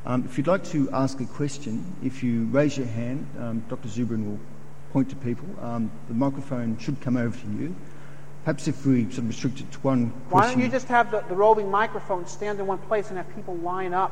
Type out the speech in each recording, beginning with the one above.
If you'd like to ask a question, if you raise your hand, Dr. Zubrin will point to people. The microphone should come over to you. Perhaps if we sort of restrict it to one question. Why don't you just have the roving microphone stand in one place and have people line up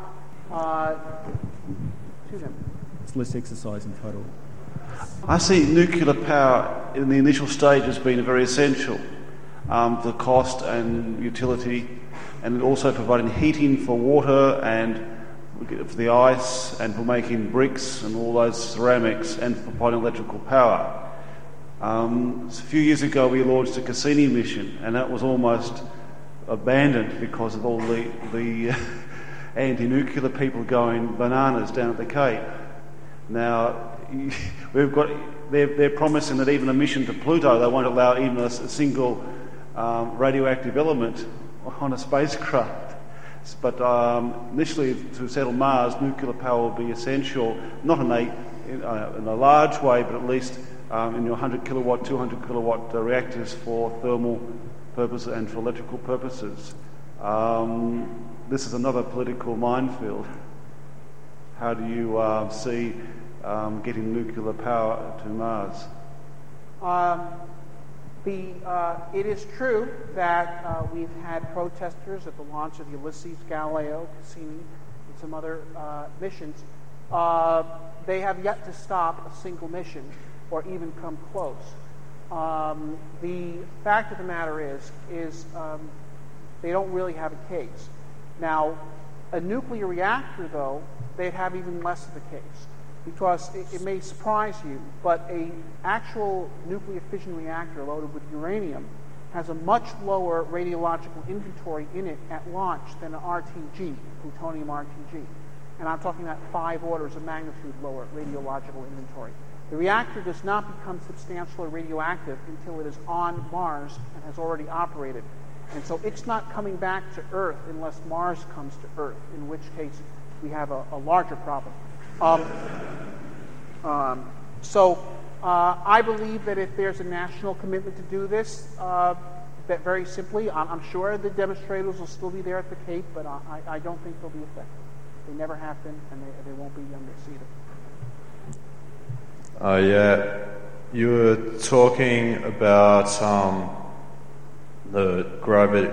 to them? It's less exercise in total. I see nuclear power in the initial stage as being very essential. The cost and utility, and also providing heating for water and for the ice and for making bricks and all those ceramics and for providing electrical power. A few years ago we launched a Cassini mission, and that was almost abandoned because of all the anti-nuclear people going bananas down at the Cape. Now they're promising that even a mission to Pluto, they won't allow even a single radioactive element on a spacecraft. But initially, to settle Mars, nuclear power will be essential, not in a large way, but at least in your 100 kilowatt, 200 kilowatt reactors for thermal purposes and for electrical purposes. This is another political minefield. How do you see getting nuclear power to Mars? It is true that we've had protesters at the launch of Ulysses, Galileo, Cassini, and some other missions. They have yet to stop a single mission or even come close. The fact of the matter is they don't really have a case. Now, a nuclear reactor, though, they'd have even less of a case, because it may surprise you, but an actual nuclear fission reactor loaded with uranium has a much lower radiological inventory in it at launch than an RTG, plutonium RTG. And I'm talking about 5 orders of magnitude lower radiological inventory. The reactor does not become substantially radioactive until it is on Mars and has already operated. And so it's not coming back to Earth unless Mars comes to Earth, in which case we have a larger problem. I believe that if there's a national commitment to do this, that very simply, I'm sure the demonstrators will still be there at the Cape, but I don't think they'll be effective. They never have been, and they won't be on this either. Yeah, you were talking about the gravity,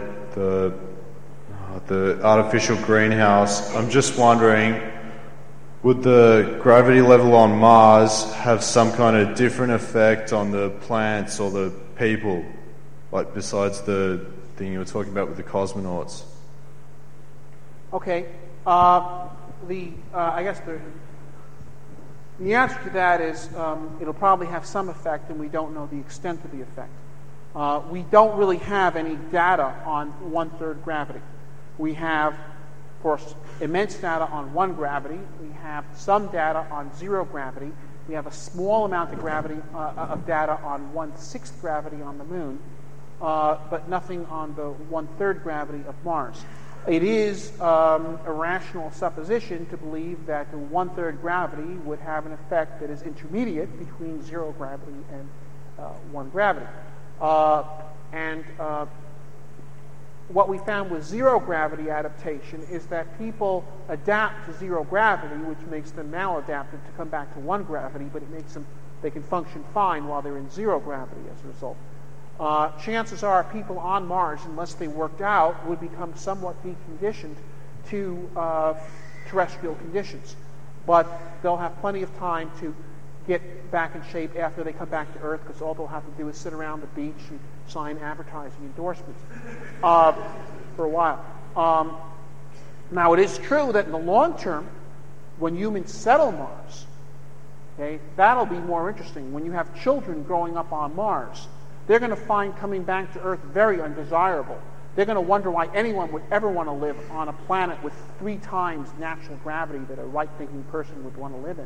the artificial greenhouse. I'm just wondering, would the gravity level on Mars have some kind of different effect on the plants or the people, like besides the thing you were talking about with the cosmonauts? Okay. I guess the answer to that is it'll probably have some effect, and we don't know the extent of the effect. We don't really have any data on 1/3 gravity. We have, of course, immense data on 1 gravity. We have some data on 0 gravity. We have a small amount of data on 1/6 gravity on the Moon, but nothing on the 1/3 gravity of Mars. It is a rational supposition to believe that the 1/3 gravity would have an effect that is intermediate between 0 gravity and 1 gravity. What we found with 0 gravity adaptation is that people adapt to 0 gravity, which makes them maladapted to come back to 1 gravity, but it makes them, they can function fine while they're in 0 gravity as a result. Chances are people on Mars, unless they worked out, would become somewhat deconditioned to terrestrial conditions. But they'll have plenty of time to get back in shape after they come back to Earth, because all they'll have to do is sit around the beach and sign advertising endorsements for a while. Now, it is true that in the long term, when humans settle Mars, okay, that'll be more interesting. When you have children growing up on Mars, they're going to find coming back to Earth very undesirable. They're going to wonder why anyone would ever want to live on a planet with 3 times natural gravity that a right-thinking person would want to live in.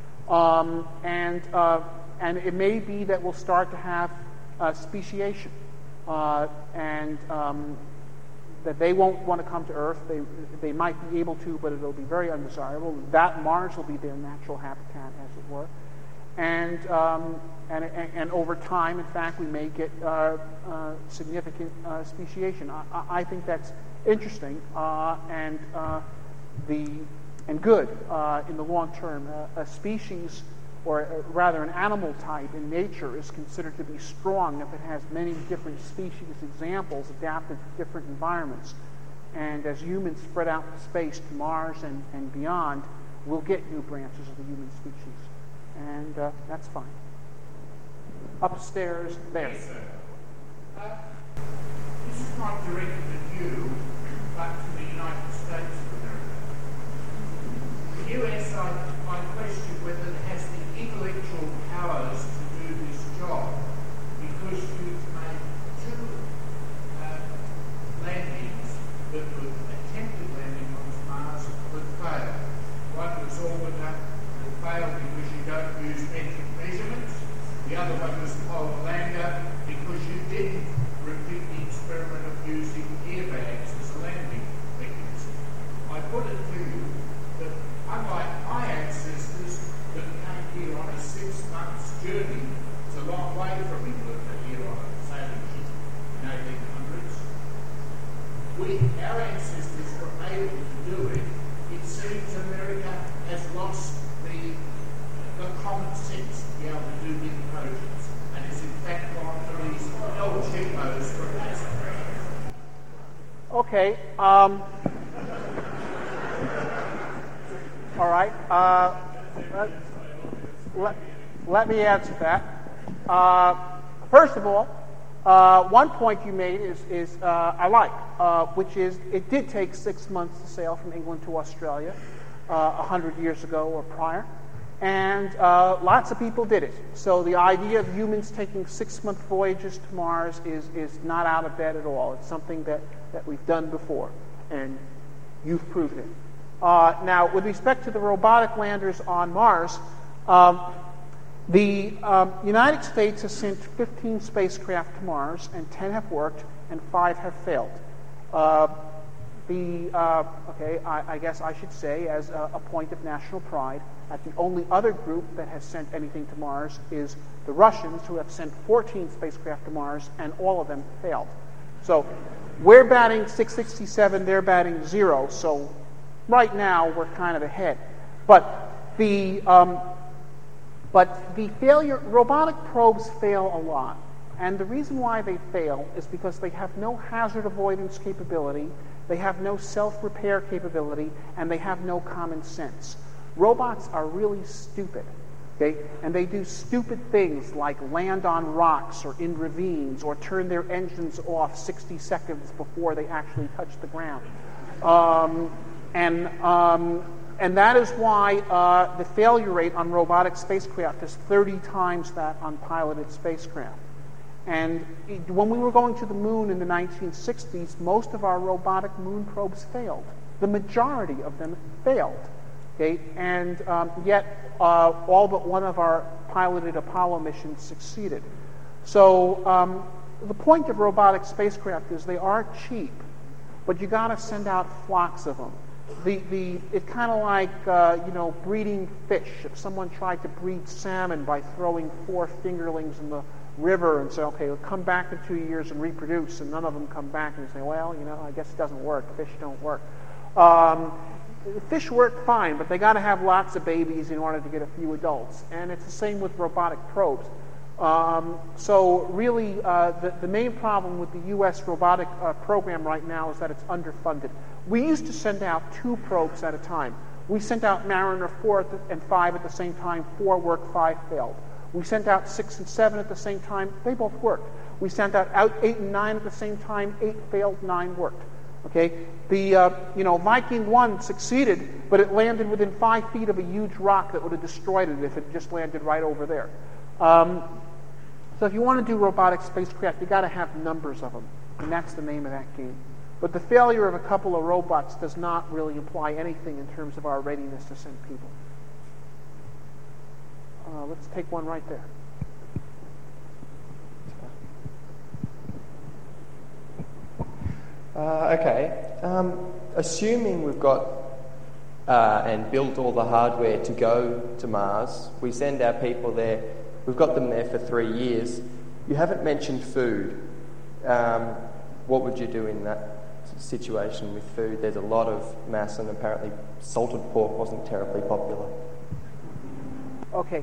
And it may be that we'll start to have speciation, and that they won't want to come to Earth. They might be able to, but it'll be very undesirable. That Mars will be their natural habitat, as it were. And over time, in fact, we may get significant speciation. I think that's interesting, and and good in the long term. A species, or rather an animal type in nature, is considered to be strong if it has many different species examples adapted to different environments. And as humans spread out in space to Mars and beyond, we'll get new branches of the human species. And that's fine. Upstairs, there. Yes, sir. This is not directed at you, but to the United States of America. The US, I question whether it has the intellectual powers to do this job, because you've made two landings that were attempted landing on Mars that failed. One was Orbiter that failed because you don't use metric measurements. The other one was Polar Lander because you didn't repeat the experiment of using airbags as a landing mechanism. I put it to you that unlike my ancestors that came here on a 6 months journey, it's a long way from England to here on a sailing ship in 1800s. Our ancestors were able to do it. It seems America has lost the common sense to be able to do big projects, and is in fact gone for these old chippos for massive. Okay. All right. Let me answer that. First of all, one point you made is I like, which is it did take 6 months to sail from England to Australia 100 years ago or prior. And lots of people did it. So the idea of humans taking 6-month voyages to Mars is not out of bed at all. It's something that we've done before, and you've proved it. Now, with respect to the robotic landers on Mars, the United States has sent 15 spacecraft to Mars, and 10 have worked, and 5 have failed. I guess I should say, as a point of national pride, that the only other group that has sent anything to Mars is the Russians, who have sent 14 spacecraft to Mars, and all of them failed. So we're batting 667, they're batting 0, so right now we're kind of ahead. But the failure, robotic probes fail a lot. And the reason why they fail is because they have no hazard avoidance capability, they have no self-repair capability, and they have no common sense. Robots are really stupid, okay? And they do stupid things like land on rocks or in ravines or turn their engines off 60 seconds before they actually touch the ground. And that is why the failure rate on robotic spacecraft is 30 times that on piloted spacecraft. And when we were going to the moon in the 1960s, most of our robotic moon probes failed. The majority of them failed. Okay? And yet all but one of our piloted Apollo missions succeeded. So the point of robotic spacecraft is they are cheap, but you got to send out flocks of them. It's kind of like breeding fish. If someone tried to breed salmon by throwing 4 fingerlings in the river and say, okay, we'll come back in 2 years and reproduce, and none of them come back, and you say, well, I guess it doesn't work. Fish don't work. Fish work fine, but they got to have lots of babies in order to get a few adults. And it's the same with robotic probes. So really, the main problem with the U.S. robotic program right now is that it's underfunded. We used to send out 2 probes at a time. We sent out Mariner 4 and 5 at the same time. 4 worked, 5 failed. We sent out 6 and 7 at the same time. They both worked. We sent out 8 and 9 at the same time. 8 failed, 9 worked. Okay, the Viking 1 succeeded, but it landed within 5 feet of a huge rock that would have destroyed it if it just landed right over there. So if you want to do robotic spacecraft, you got to have numbers of them, and that's the name of that game. But the failure of a couple of robots does not really imply anything in terms of our readiness to send people. Let's take one right there. Assuming we've got and built all the hardware to go to Mars, we send our people there, we've got them there for 3 years. You haven't mentioned food. What would you do in that? situation with food. There's a lot of mass, and apparently salted pork wasn't terribly popular. Okay.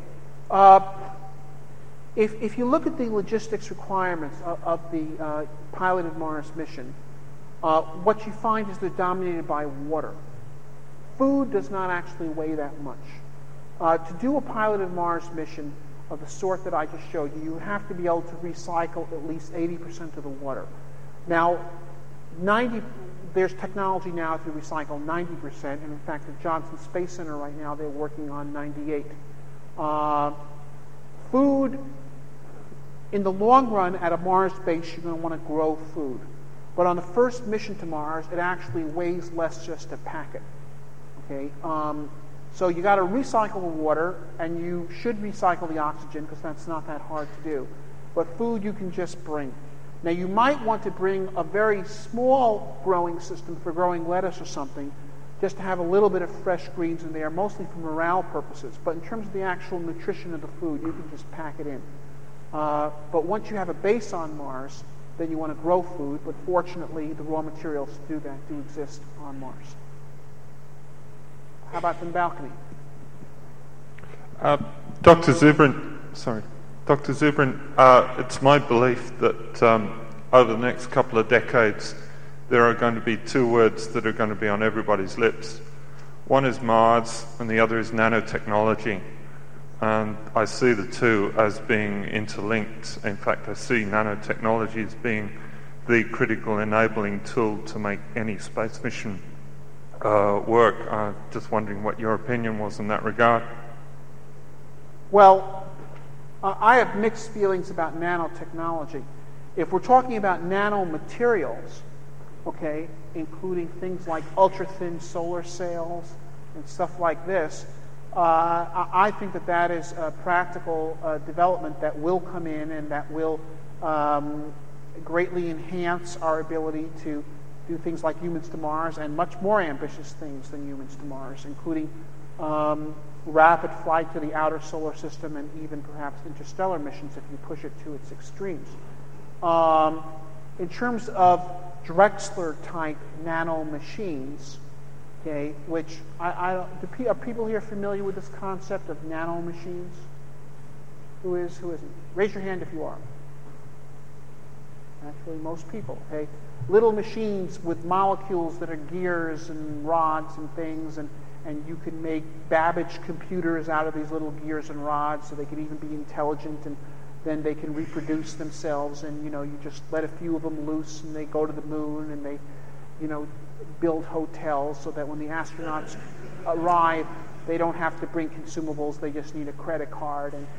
If you look at the logistics requirements of the piloted Mars mission, what you find is they're dominated by water. Food does not actually weigh that much. To do a piloted Mars mission of the sort that I just showed you, you have to be able to recycle at least 80% of the water. Now, there's technology now to recycle 90%, and in fact, at Johnson Space Center right now, they're working on 98%. Food, in the long run, at a Mars base, you're going to want to grow food. But on the first mission to Mars, it actually weighs less just to pack it. Okay, so you got to recycle the water, and you should recycle the oxygen because that's not that hard to do. But food you can just bring. Now you might want to bring a very small growing system for growing lettuce or something, just to have a little bit of fresh greens in there, mostly for morale purposes. But in terms of the actual nutrition of the food, you can just pack it in. But once you have a base on Mars, then you want to grow food. But fortunately, the raw materials to do that do exist on Mars. How about the balcony? Dr. Zubrin, it's my belief that over the next couple of decades, there are going to be two words that are going to be on everybody's lips. One is Mars, and the other is nanotechnology. And I see the two as being interlinked. In fact, I see nanotechnology as being the critical enabling tool to make any space mission work. Just wondering what your opinion was in that regard. Well, I have mixed feelings about nanotechnology. If we're talking about nanomaterials, okay, including things like ultra-thin solar sails and stuff like this, I think that is a practical development that will come in and that will greatly enhance our ability to do things like humans to Mars and much more ambitious things than humans to Mars, including rapid flight to the outer solar system and even perhaps interstellar missions if you push it to its extremes. In terms of Drexler-type nanomachines, okay, which are people here familiar with this concept of nanomachines? Who isn't? Raise your hand if you are. Actually, most people, okay? Little machines with molecules that are gears and rods and things, and you can make Babbage computers out of these little gears and rods so they can even be intelligent, and then they can reproduce themselves, and you just let a few of them loose and they go to the moon and they build hotels so that when the astronauts arrive they don't have to bring consumables, they just need a credit card and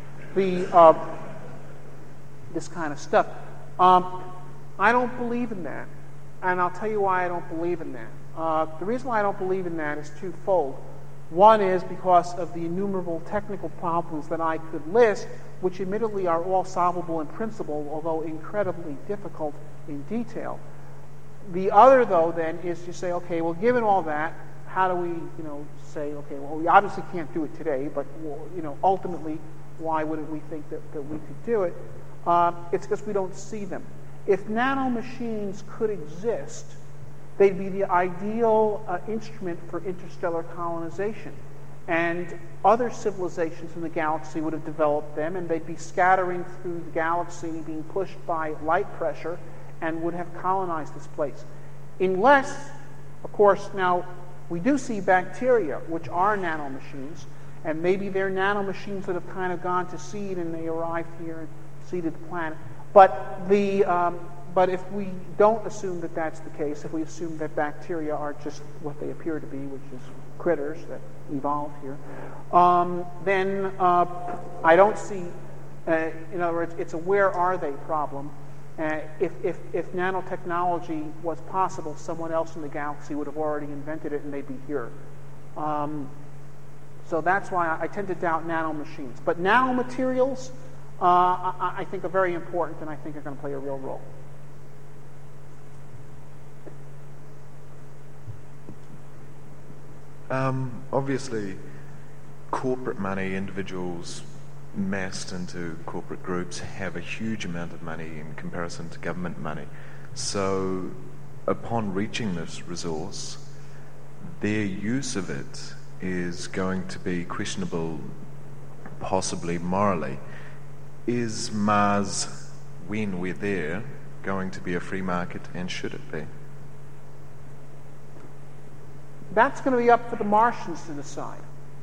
this kind of stuff. I don't believe in that, and I'll tell you why I don't believe in that. The reason why I don't believe in that is twofold. One is because of the innumerable technical problems that I could list, which admittedly are all solvable in principle, although incredibly difficult in detail. The other, though, then, is to say, okay, well, given all that, how do we, say, okay, well, we obviously can't do it today, but, ultimately, why wouldn't we think that we could do it? It's because we don't see them. If nanomachines could exist, they'd be the ideal instrument for interstellar colonization. And other civilizations in the galaxy would have developed them, and they'd be scattering through the galaxy, being pushed by light pressure, and would have colonized this place. Unless, of course, now we do see bacteria, which are nanomachines, and maybe they're nanomachines that have kind of gone to seed and they arrived here and seeded the planet. But if we don't assume that that's the case, if we assume that bacteria are just what they appear to be, which is critters that evolved here, then I don't see, in other words, it's a where are they problem. If nanotechnology was possible, someone else in the galaxy would have already invented it and they'd be here. So that's why I tend to doubt nanomachines. But nanomaterials, I think are very important, and I think are going to play a real role. Obviously, corporate money, individuals massed into corporate groups have a huge amount of money in comparison to government money. So upon reaching this resource, their use of it is going to be questionable, possibly morally. Is Mars, when we're there, going to be a free market, and should it be? That's going to be up for the Martians to decide.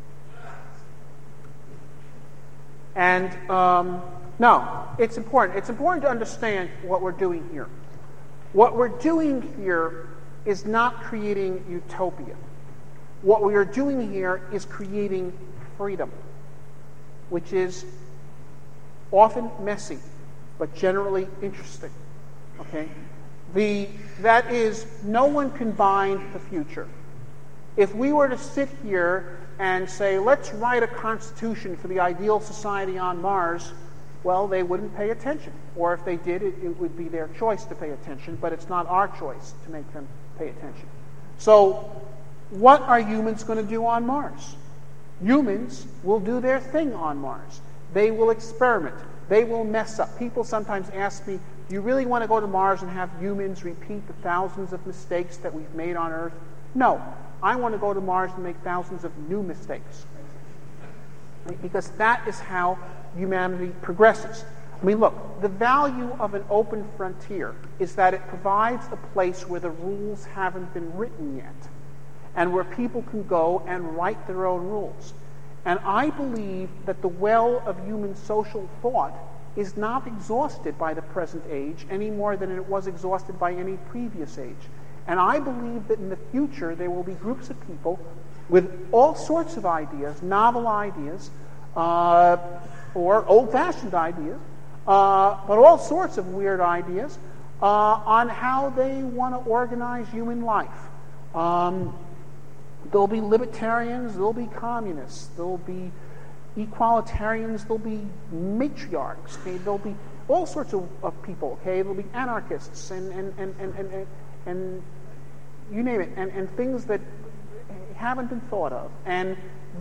And no, it's important. It's important to understand what we're doing here. What we're doing here is not creating utopia. What we are doing here is creating freedom, which is often messy, but generally interesting. Okay? That is, no one can bind the future. If we were to sit here and say, let's write a constitution for the ideal society on Mars, well, they wouldn't pay attention. Or if they did, it would be their choice to pay attention, but it's not our choice to make them pay attention. So, what are humans going to do on Mars? Humans will do their thing on Mars. They will experiment. They will mess up. People sometimes ask me, do you really want to go to Mars and have humans repeat the thousands of mistakes that we've made on Earth? No. I want to go to Mars and make thousands of new mistakes. Right? Because that is how humanity progresses. I mean, look, the value of an open frontier is that it provides a place where the rules haven't been written yet, and where people can go and write their own rules. And I believe that the well of human social thought is not exhausted by the present age any more than it was exhausted by any previous age. And I believe that in the future there will be groups of people with all sorts of ideas, novel ideas, or old-fashioned ideas, but all sorts of weird ideas on how they want to organize human life. There'll be libertarians, there'll be communists, there'll be equalitarians, there'll be matriarchs, okay? There'll be all sorts of people, okay? There'll be anarchists and you name it, and things that haven't been thought of. And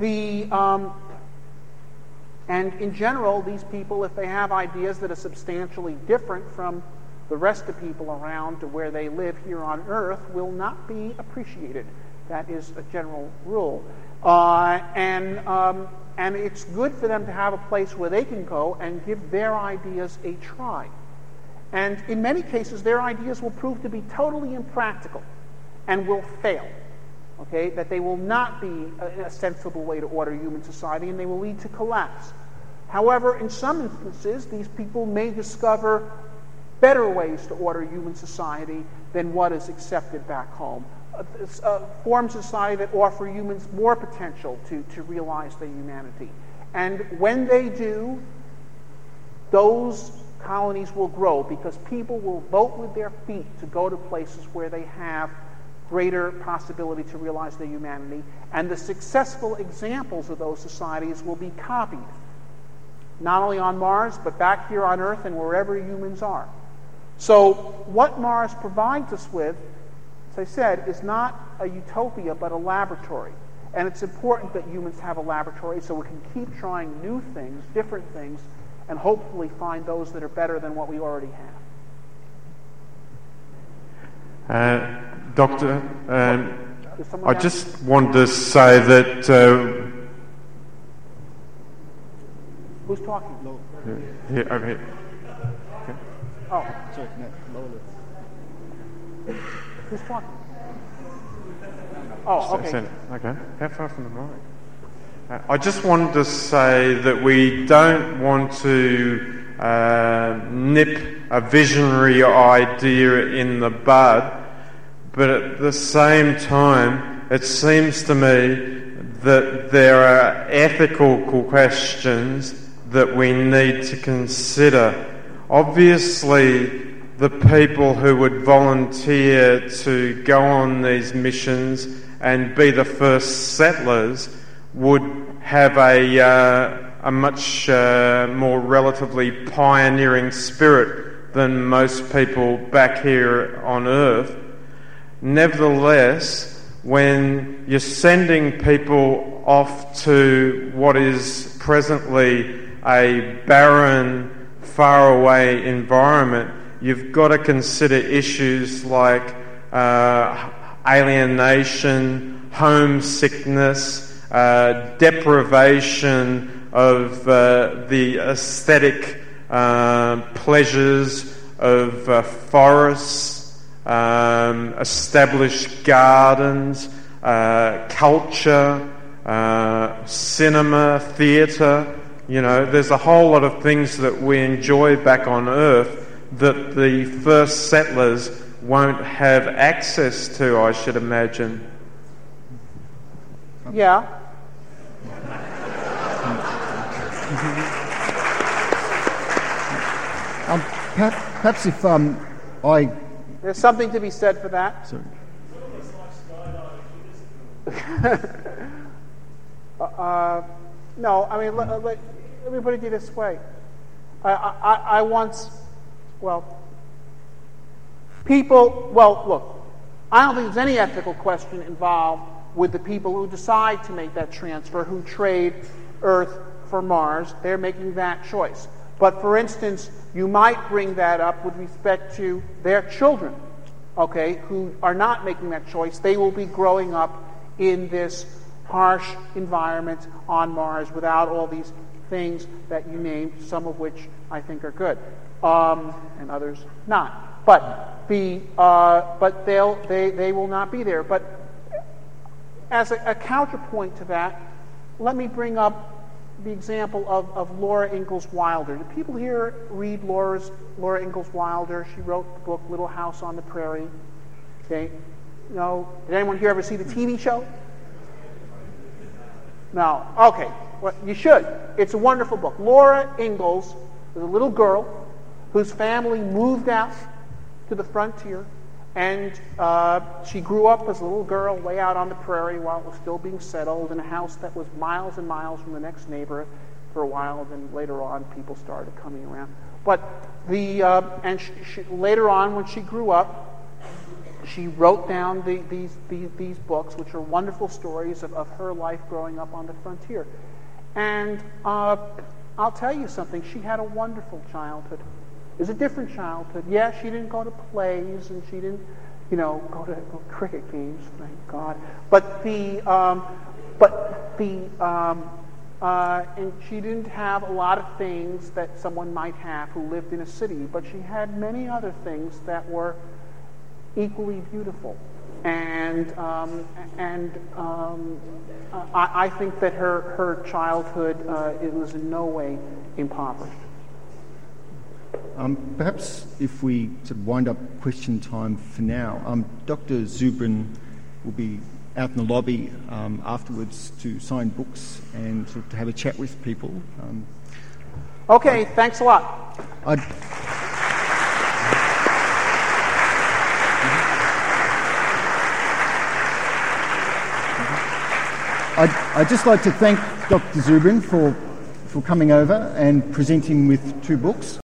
and in general, these people, if they have ideas that are substantially different from the rest of people around to where they live here on Earth, will not be appreciated. That is a general rule. And it's good for them to have a place where they can go and give their ideas a try. And in many cases, their ideas will prove to be totally impractical and will fail. Okay? That they will not be a sensible way to order human society, and they will lead to collapse. However, in some instances, these people may discover better ways to order human society than what is accepted back home. Forms of society that offer humans more potential to realize their humanity. And when they do, those colonies will grow because people will vote with their feet to go to places where they have greater possibility to realize their humanity. And the successful examples of those societies will be copied, not only on Mars, but back here on Earth and wherever humans are. So what Mars provides us with, as I said, is not a utopia, but a laboratory. And it's important that humans have a laboratory so we can keep trying new things, different things, and hopefully find those that are better than what we already have. Doctor, I just wanted to say that... Who's talking? Here, over here. Okay. Oh. Sorry, no, lower. Who's talking? Oh, okay. Okay. How far from the mic? I just wanted to say that we don't want to nip a visionary idea in the bud, but at the same time, it seems to me that there are ethical questions that we need to consider. Obviously, the people who would volunteer to go on these missions and be the first settlers would have a much more relatively pioneering spirit than most people back here on Earth. Nevertheless, when you're sending people off to what is presently a barren, faraway environment, you've got to consider issues like alienation, homesickness, deprivation of the aesthetic pleasures of forests, established gardens, culture, cinema, theatre. You know, there's a whole lot of things that we enjoy back on Earth that the first settlers won't have access to, I should imagine. Yeah. Perhaps if I... There's something to be said for that. Sorry. No, I mean, let me put it this way. I once, look, I don't think there's any ethical question involved with the people who decide to make that transfer, who trade Earth for Mars. They're making that choice. But for instance, you might bring that up with respect to their children, okay, who are not making that choice. They will be growing up in this harsh environment on Mars without all these things that you named, some of which I think are good, and others not. But they will not be there. But as a counterpoint to that, let me bring up the example of Laura Ingalls Wilder. Do people here read Laura Ingalls Wilder? She wrote the book Little House on the Prairie. Okay, no. Did anyone here ever see the TV show? No. Okay. Well, you should. It's a wonderful book. Laura Ingalls was a little girl whose family moved out to the frontier, and she grew up as a little girl way out on the prairie while it was still being settled in a house that was miles and miles from the next neighbor for a while. Then later on, people started coming around. But later on, when she grew up, she wrote down these books, which are wonderful stories of her life growing up on the frontier. And I'll tell you something, she had a wonderful childhood. It was a different childhood. Yeah, she didn't go to plays, and she didn't, go to cricket games, thank God. And she didn't have a lot of things that someone might have who lived in a city, but she had many other things that were equally beautiful, and I think that her childhood it was in no way impoverished. Perhaps if we sort of wind up question time for now, Dr. Zubrin will be out in the lobby afterwards to sign books and sort of to have a chat with people. Okay, thanks a lot. I'd just like to thank Dr. Zubrin for coming over and presenting with two books.